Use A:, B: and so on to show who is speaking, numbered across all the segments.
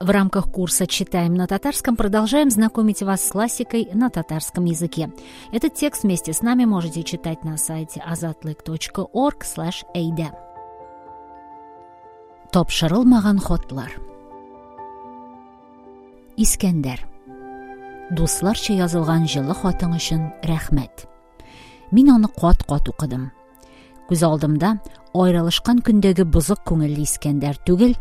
A: В рамках курса «Читаем на татарском» продолжаем знакомить вас с классикой на татарском языке. Этот текст вместе с нами можете читать на сайте azatlyk.org/ayda. Тапшырылмаган хатлар. Искәндәр. Дусларча язылган җылы хатын өчен рәхмәт. Мин аны кат-кат укыдым. Күз алдымда аерылышкан көндәге бузык күңелле Искәндәр түгел,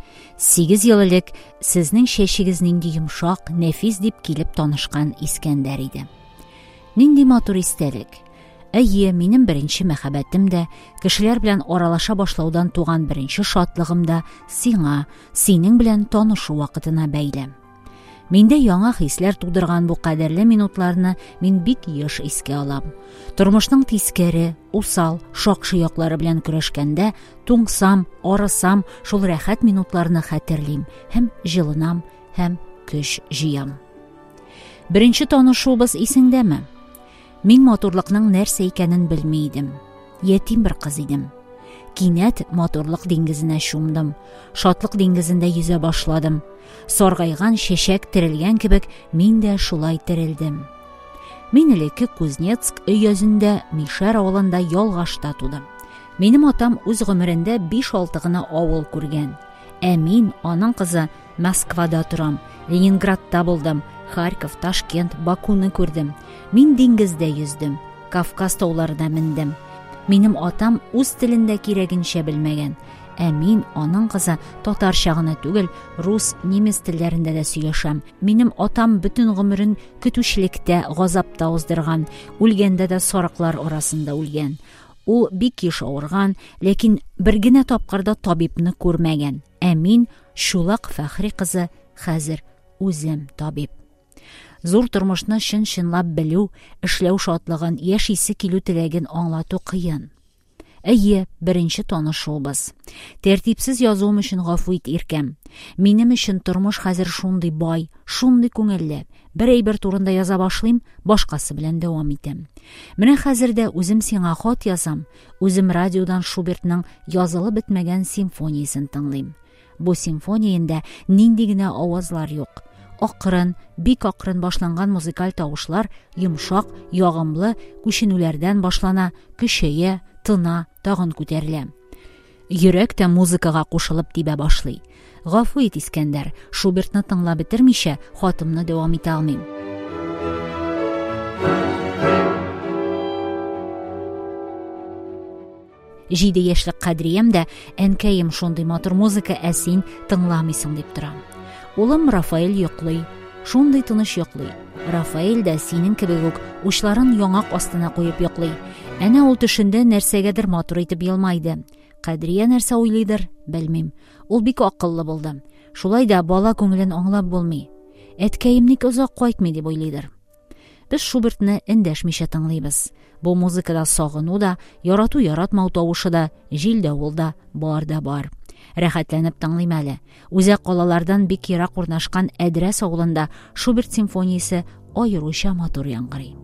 A: 8 ел элек сезнең чәчегез нинди йомшак, нәфис дип килеп танышкан Искәндәр иде. Нинди матур истәлек. Әйе, минем беренче мәхәббәтем дә, кешеләр белән аралаша башлаудан туган беренче шатлыгым да сиңа, синең белән танышу вакытына бәйле. Миндә яңа хисләр тудырган бу кадерле минутларны мин бик еш искә алам. Тормышның тискәре, усал, шакшы яклары белән көрәшкәндә, туңсам, арысам, шул рәхәт минутларны хәтерлим, һәм җылынам, һәм көч җыям. Беренче танышуыбыз исеңдәме? Мин матурлыкның нәрсә икәнен белми идем. Ятим бер кыз идем. Кинәт матурлык диңгезенә чумдым. Шатлык диңгезендә йөзә башладым. Саргайган чәчәк терелгән кебек, мин дә шулай терелдем. Мин элекке Кузнецк өйәзендә Мишәр авылында ялгашта тудым. Минем атам үз гомерендә 5-6 гына авыл күргән. Ә мин, аның кызы, Москвада торам, Ленинградта булдым, Харьков, Ташкент, Бакуны күрдем. Мин диңгездә йөздем, Кавказ тауларына мендем. Минем атам үз телендә кирәгенчә белмәгән. Ә мин, аның кызы, татарча гына түгел, рус, немец телләрендә дә сөйләшәм. Минем атам бөтен гомерен көтүчлектә, газапта уздырган, үлгәндә дә сарыклар арасында үлгән. Ул бик еш авырган, ләкин бер генә тапкырда табибны күрмәгән. Ә мин, Шулак Фәхри кызы, хәзер үзем табиб. Зур тормышны чын-чынлап белү, эшләү шатлыгын, яшисе килү теләген аңлату кыен. Әйе, беренче танышуыбыз. Тәртипсез язуым өчен гафу ит, иркәм. Минем өчен тормыш хәзер шундый бай, шундый күңелле. Бер әйбер турында яза башлыйм, башкасы белән дәвам итәм. Менә хәзер дә үзем сиңа хат язам, үзем радиодан Шубертның язылып бетмәгән симфониясын тыңлыйм. Бу симфониядә нинди генә авазлар юк. Акрын, бик акрын башланган музыкаль тавышлар йомшак, ягымлы күченүләрдән башлана, көчәя, тына, тагын күтәрелә. Йөрәк тә музыкага кушылып тибә башлый. Гафу ит, Искәндәр, Шубертны тыңлап бетермичә хатымны дәвам итә алмыйм. Җиде яшьлек Кадрием дә, әнкәем шундый матур музыка, ә син тыңламыйсың дип тора. Улым Рафаэль йоклый, шундый тыныч йоклый. Рафаэль дә синең кебек үк учларын яңак астына куеп йоклый. Әнә ул төшендә нәрсәгәдер матур итеп елмайды. Кадрия нәрсә уйлыйдыр, белмим. Ул бик акыллы булды. Шулай да бала күңелен аңлап булмый. Әткәем ник озак кайтмый дип уйлыйдыр. Без Шубертны эндәшмичә тыңлыйбыз. Бу музыкада сагыну да, ярату-яратмау тавышы да, җил дә ул да, бар да бар. Рәхәтләнеп тыңлыйм әле. Үзәк калалардан бик ерак урнашкан Әдрәс авылында Шуберт симфониясе аеруча матур яңгырый.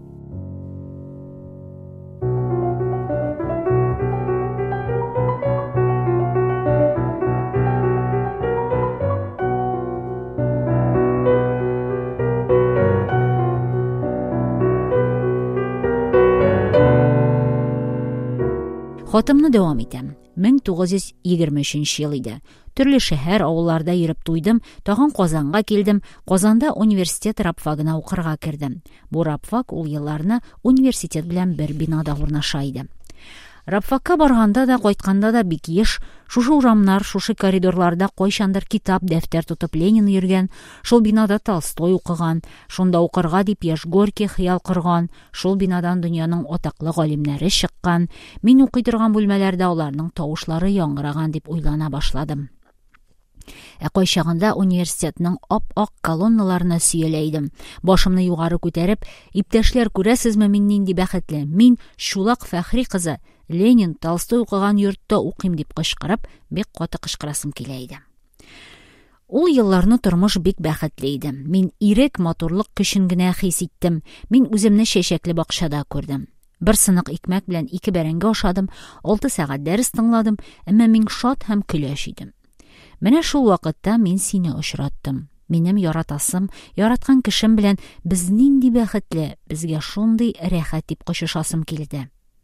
A: Хатымны дәвам итәм. 1923 ел иде. Төрле шәһәр, авылларда йөреп туйдым, тагын Казанга килдем. Казанда университет рабфагына укырга кирдем. Бу рабфаг ул елларны университет белән бер бинада урнаша иде. Рабфагка барганда да, кайтканда да бик еш, шушы урамнар, шушы коридорларда кайчандыр китап, дәфтәр тотып Ленин йөргән, шул бинада Толстой укыган, шунда укырга дип яшь Горький хыял корган, шул бинадан дөньяның атаклы галимнәре чыккан, мин укый торган бүлмәләрдә аларның тавышлары яңгыраган дип уйлана башладым. Ә кайчагында университетның ап-ак колонналарына сөялә идем. Башымны югары күтәреп, иптәшләр, күрәсезме, мин нинди бәхетле. Мин Шулак Фәхри кызы, Ленин, Толстой укыган йортта укыйм дип кычкырып, бик каты кычкырасым килә иде. Ул елларны тормыш бик бәхетле иде. Мин ирек, матурлык көчен генә хис иттем. Мин үземне чәчәкле бакчада күрдем. Бер сынык икмәк белән 2 бәрәңге ашадым, 6 сәгать дәрес тыңладым, әмма мин шат һәм көләч идем. Менә шул вакытта мин сине очраттым. Минем яратасым, яраткан кешем белән без нинди бәхетле, безгә шундый рәхәт дип кочышасым килде.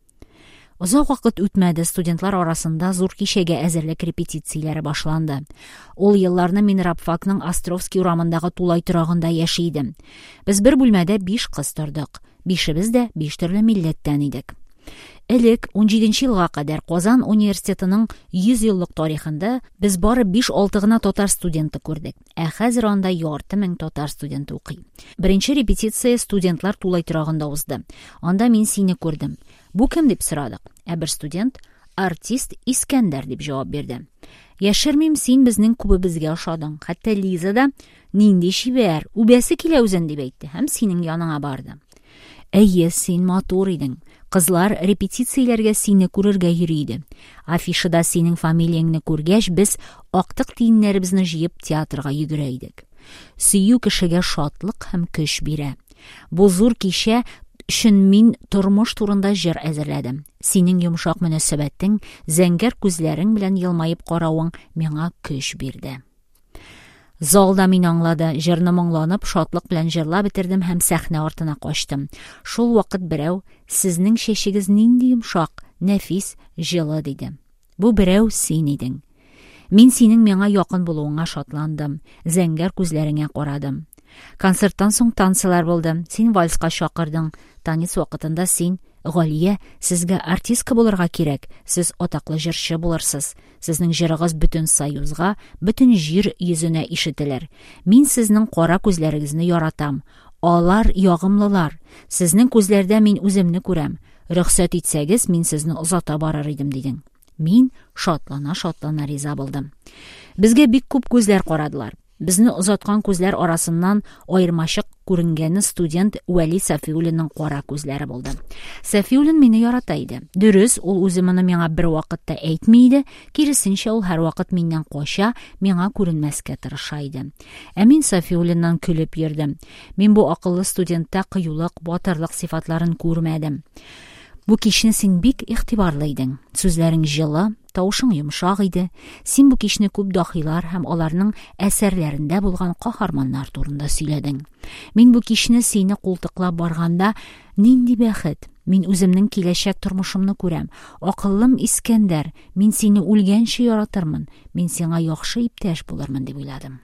A: Озак вакыт үтмәде, студентлар арасында зур кичәгә әзерлек репетицияләре башланды. Ул елларны мин рабфакның Островский урамындагы тулай торагында яши идем. Без бер бүлмәдә 5 кыз тордык. 5ебез дә 5 төрле милләттән идек. Элек 17 елга кадәр Казан университетының 100 еллык тарихында без бары 5-6 гына татар студенты күрдек. Хәзер анда ярты мең татар студенты укый. Беренче репетиция студентлар тулай торагында узды. Анда мин сине күрдем. Бу кем дип сорадык. Бер студент артист Искәндәр дип җавап бирде. Яшермим, син безнең күбебезгә ошадың. Хәтта Лиза да нинди шибәр, үбәсе килә үзен дип әйтте һәм синең яныңа барды. Әйе, син матур идең. Кызлар репетицияләргә сине күрергә йөри иде. Афишада синең фамилияңны күргәч, без актык тиеннәребезне җыеп театрга йөгерә идек. Сөю кешегә шатлык һәм көч бирә. Бу зур кичә өчен мин тормыш турында җыр әзерләдем. Синең йомшак мөнәсәбәтең, зәңгәр күзләрең белән елмаеп каравың миңа көч бирде. Залда мин аңлады, җырны моңланып, шатлык белән җырлап бетердем һәм сәхнә артына качтым. Шул вакыт берәү, сезнең чәчегез нинди йомшак, нәфис, җылы диде. Бу берәү син идең. Мин синең миңа якын булуыңа шатландым, зәңгәр күзләреңә карадым. Концерттан соң танцлар булды, син вальска чакырдың. Танец вакытында син, Галия, сезгә артистка булырга кирәк, сез атаклы җырчы булырсыз. Сезнең җырыгыз бөтен союзга, бөтен җир йөзенә ишетелер. Мин сезнең кара күзләрегезне яратам. Алар ягымлылар. Сезнең күзләрдә мин үземне күрәм. Рөхсәт итсәгез, мин сезне озата барыр идем дидең. Мин шатлана риза булдым. Безгә бик күп күзләр карадылар. Безне озаткан күзләр арасыннан аермачык күренгәне студент Вәли Сафиуллинның кара күзләре булды. Сафиуллин мине ярата иде. Дөрес, ул үзе моны миңа бер вакытта әйтми иде, киресенчә ул һәр вакыт миннән кача, миңа күренмәскә тырыша иде. Мин Сафиуллиннан көлеп йөрдем. Мин бу акыллы студентта кыюлык, батырлык сыйфатларын күрмәдем. Бу кичне син бик игътибарлы идең. Сүзләрең җылы, тавышың йомшак иде. Син бу кичне күп дахилар һәм аларның әсәрләрендә булган каһарманнар турында сөйләдең. Мин бу кичне сине култыклап барганда, нинди бәхет. Мин үземнең киләчәк тормышымны күрәм. Акыллым Искәндәр, мин сине үлгәнче яратырмын. Мин сиңа яхшы иптәш булырмын дип уйладым.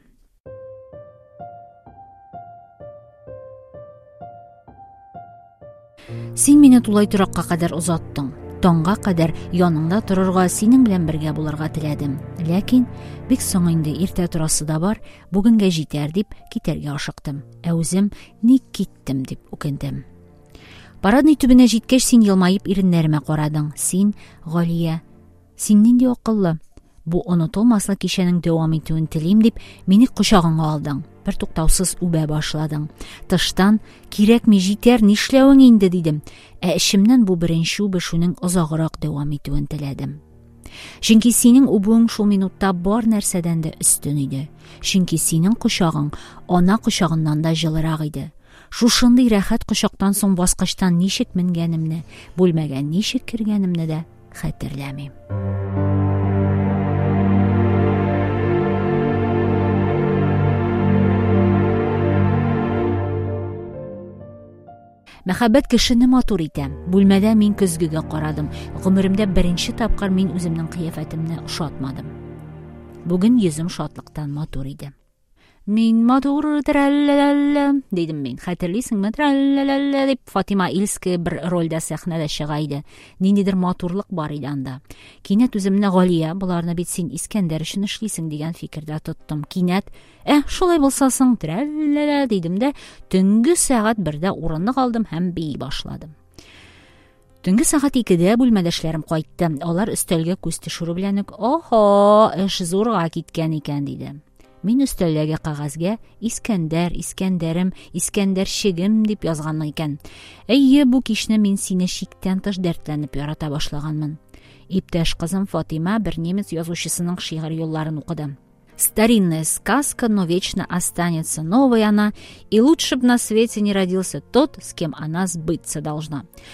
A: Син мине тулай торакка кадәр озаттың. Таңга кадәр яныңда торырга, синең белән бергә булырга теләдем. Ләкин бик соң инде иртә торасы да бар, бүгенгә җитәр дип китәргә ашыктым. Үзем ник киттем дип үкендем. Парадный төбенә җиткәч, син елмаеп иреннәремә карадың. Син, Галия, син нинди акыллы. Бу онытылмаслык кичәнең дәвам итүен телим дип, мине кочагыңа алдың. Бер туктаусыз үбә башладың. Тыштан, кирәкми җитәр, нишләвең инде дидем. Эчемнән бу беренче үбешүнең озаграк дәвам итүен теләдем. Чөнки синең үбүең шул минутта бар нәрсәдән дә өстен иде. Чөнки синең кочагың ана кочагыннан да җылырак иде. Шушындый рәхәт кочактан соң баскычтан ничек менгәнемне, бүлмәгә ничек кергәнемне дә хәтерләмим. Мәхәббәт кешене матур итә. Бүлмәдә мин көзгегә карадым. Гомеремдә беренче тапкыр мин үземнең кыяфәтемне ошатмадым. Бүген йөзем шатлыктан матур иде. Мин матур трәлләллә дидем мин. Хәтерлисеңме? Трәлләллә дип Фатима Ильская бер рольдә сәхнәдә чыга иде. Ниндидер матурлык бар иде анда. Кинәт үземне Галия, буларны бит син Искәндәр өчен эшлисең дигән фикердә тоттым. Кинәт, шулай булса соң трәлләллә дидем дә, төнге сәгать 1дә урынны алдым һәм бии башладым. Төнге сәгать 2дә бүлмәдәшләрем кайтты. Алар өстәлгә күз төшерү белән үк, эш зурга киткән икән диде. Мин өстәлдәге кагазгә Искәндәр, Искәндәрем, Искәндәрчегем дип язган икән. Әйе, бу кичне мин сине шиктән тыш дәртләнеп ярата башлаганмын. Иптәш кызым Фатима бер немец язучысының шигырь юлларын укыды. Старинная сказка, но вечно останется новой она, и лучше б на свете не родился тот, с кем она сбыться должна.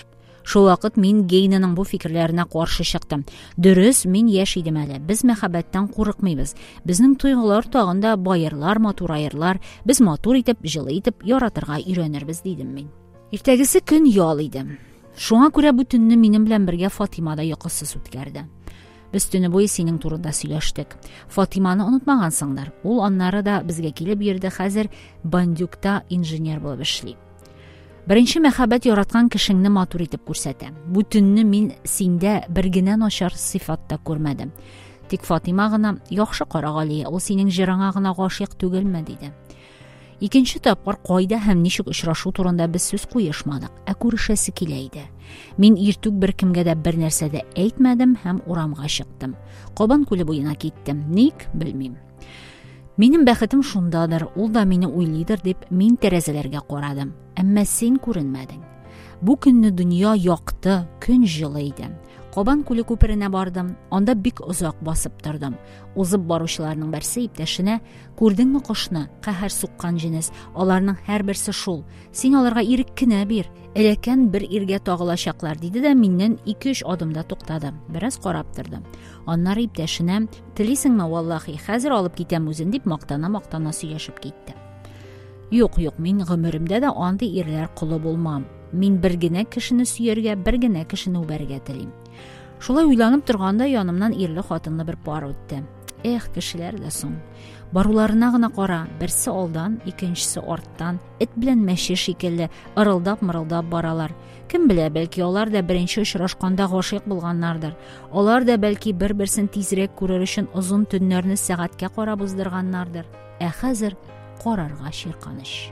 A: Шул вакыт мин Гейненың бу фикерләренә каршы чыктым. Дөрес, мин яшь идем әле. Біз мәхәббәттән курыкмыйбыз. Безнең туйгылар тагында байырлар, матурайырлар. Без матур итеп, җылы итеп яратырга өйрәнербез, дидем мин. Иртәгесе көн ял иде. Шуңа күрә бу төнне минем белән бергә Фатима да йокысыз үткәрде. Без төне буе синең турында сөйләштек. Фатиманы онытмагансыңдар. Ул аннары да безгә килеп йөрде, хәзер Бандюкта инженер булып эшли. Беренче мәхәббәт яраткан кешеңне матур итеп күрсәтә. Бу төнне мин синдә бер генә начар сыйфатта күрмәдем. Тик Фатима гына яхшы карагали, ул синең җырыңа гына гашыйк түгелме, диде. Икенче тапкыр кайда һәм ничек очрашу турында без сүз куешмадык, ә күрешәсе килә иде. Мин иртүк беркемгә дә бер нәрсә дә әйтмәдем һәм урамга чыктым. Кабан күле буена киттем. Ник, белмим. Минем бәхетем шундадыр, ул да мине уйлыйдыр дип мин тәрәзәләргә карадым. Әмма син күренмәдең. Бу көнне дөнья якты, көн җылы иде. Кабан күле күперенә бардым. Анда бик озак басып тордым. Узып баручыларның берсе иптәшенә: "Күрдеңме кошны? Каһәр суккан җинес. Аларның һәрберсе шул. Син аларга ирек кенә бир. Элекән бер иргә тагылачаклар", диде дә миннән 2-3 адымда туктады. Бераз карап торды. Аннары иптәшенә: "Телисеңме, валлаһи, хәзер алып китәм үзен", дип мактана сөйләшеп китте. Юк, мин гомеремдә дә андый ирләр кулы булмам. Мин бер генә кешене сөяргә, бер генә кешене үбәргә телим. Шулай уйланып торганда янымнан ирле хатынлы бер пар үтте. Эх, кешеләр дә соң. Баруларына гына кара, берсе алдан, икенчесе арттан, эт белән мәче шикелле ырылдап-мырылдап баралар. Кем белә, бәлки алар да беренче очрашканда гашыйк булганнардыр. Алар да бәлки бер-берсен тизрәк күрер өчен озын төннәрне сәгатькә карап уздырганнардыр. Ә хәзер карарга чирканыч.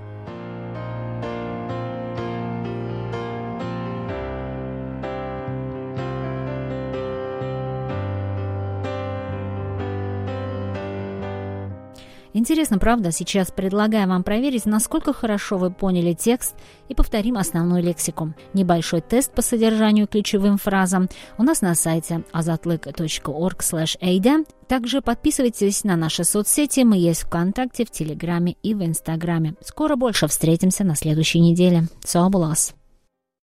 A: Интересно, правда? Сейчас предлагаю вам проверить, насколько хорошо вы поняли текст, и повторим основную лексику. Небольшой тест по содержанию ключевым фразам у нас на сайте azatlyk.org/ada. Также подписывайтесь на наши соцсети. Мы есть в ВКонтакте, в Телеграме и в Инстаграме. Скоро больше встретимся на следующей неделе. Сау булас!